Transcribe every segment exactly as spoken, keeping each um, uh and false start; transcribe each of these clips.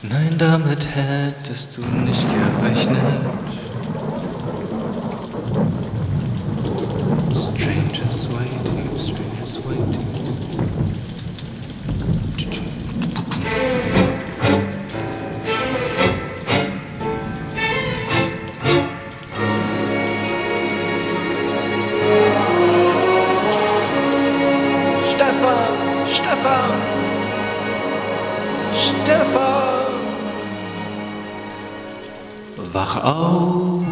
Nein, damit hättest du nicht gerechnet. Strangers waiting, strangers waiting. Stefan, Stefan, Stefan, wach auf,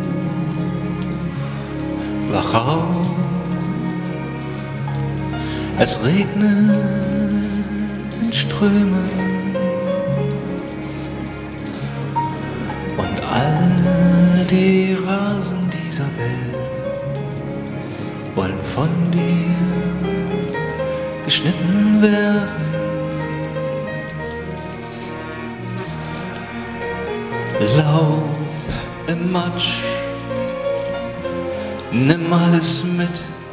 wach auf. Es regnet in Strömen und all die Rasen dieser Welt wollen von dir geschnitten werden. Laub im Matsch, nimm alles mit.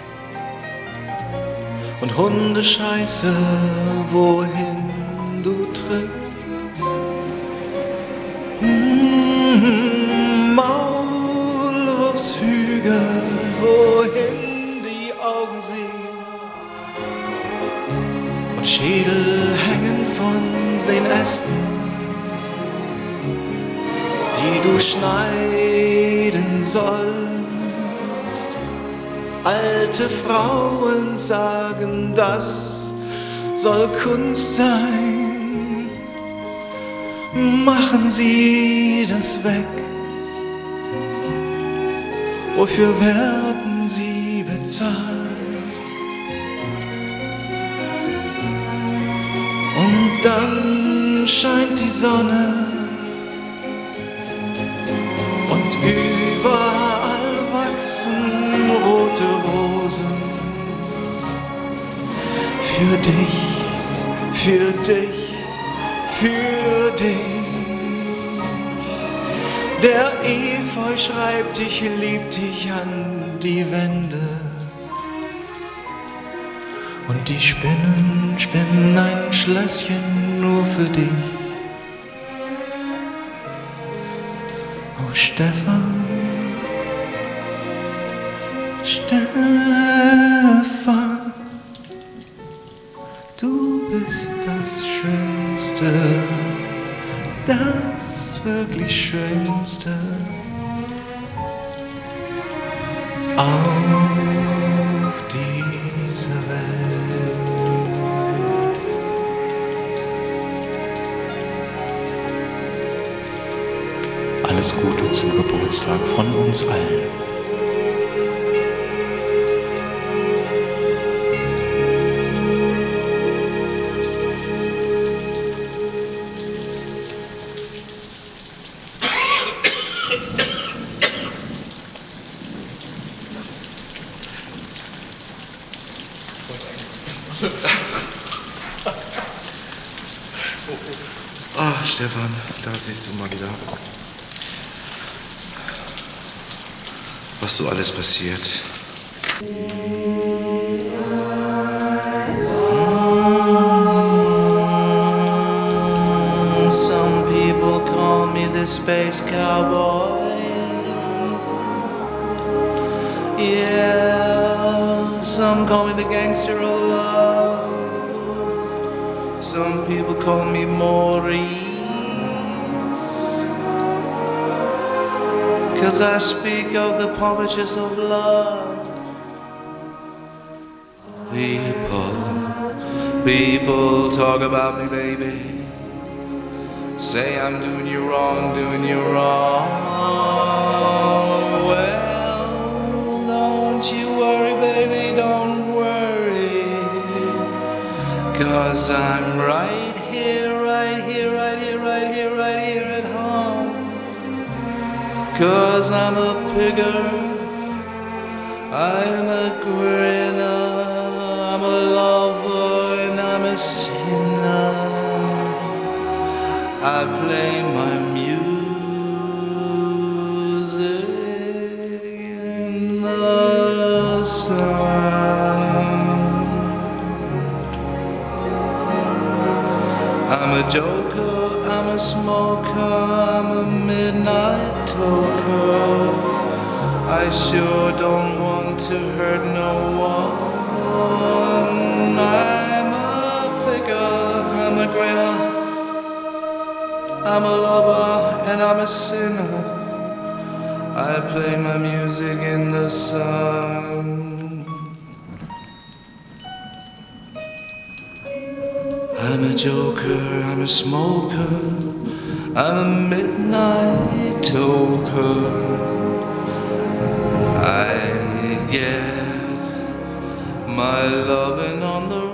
Und Hundescheiße, wohin du trittst. Mm, Maulwurfshügel, wohin die Augen sehen. Und Schädel hängen von den Ästen, die du schneiden sollst. Alte Frauen sagen, das soll Kunst sein. Machen sie das weg. Wofür werden sie bezahlt? Und dann scheint die Sonne und überall wachsen rote Rosen. Für dich, für dich, für dich. Der Efeu schreibt, ich lieb dich an die Wände. Und die Spinnen spinnen ein Schlösschen nur für dich. Oh Stefan, Stefan, du bist das Schönste, das wirklich Schönste auf dieser Welt. Alles Gute zum Geburtstag von uns allen. Ah, Stefan, da siehst du mal wieder, was so alles passiert. Some people call me the space cowboy. Yeah, some call me the gangster of love. Some people call me Maurice, 'cause I speak of the pompages of love. People, people talk about me, baby. Say I'm doing you wrong, doing you wrong. Well, don't you worry, baby, don't worry. 'Cause I'm right here, right here, right here, right here, right here at home. 'Cause I'm a pigger, I'm a grinner, I'm a lover and I'm a sinner. I play my music in the sun. I'm a joker, I'm a a smoker, I'm a midnight toker. I sure don't want to hurt no one. I'm a picker, I'm a grainer, I'm a lover and I'm a sinner. I play my music in the sun. I'm a joker, I'm a smoker, I'm a midnight toker. I get my loving on the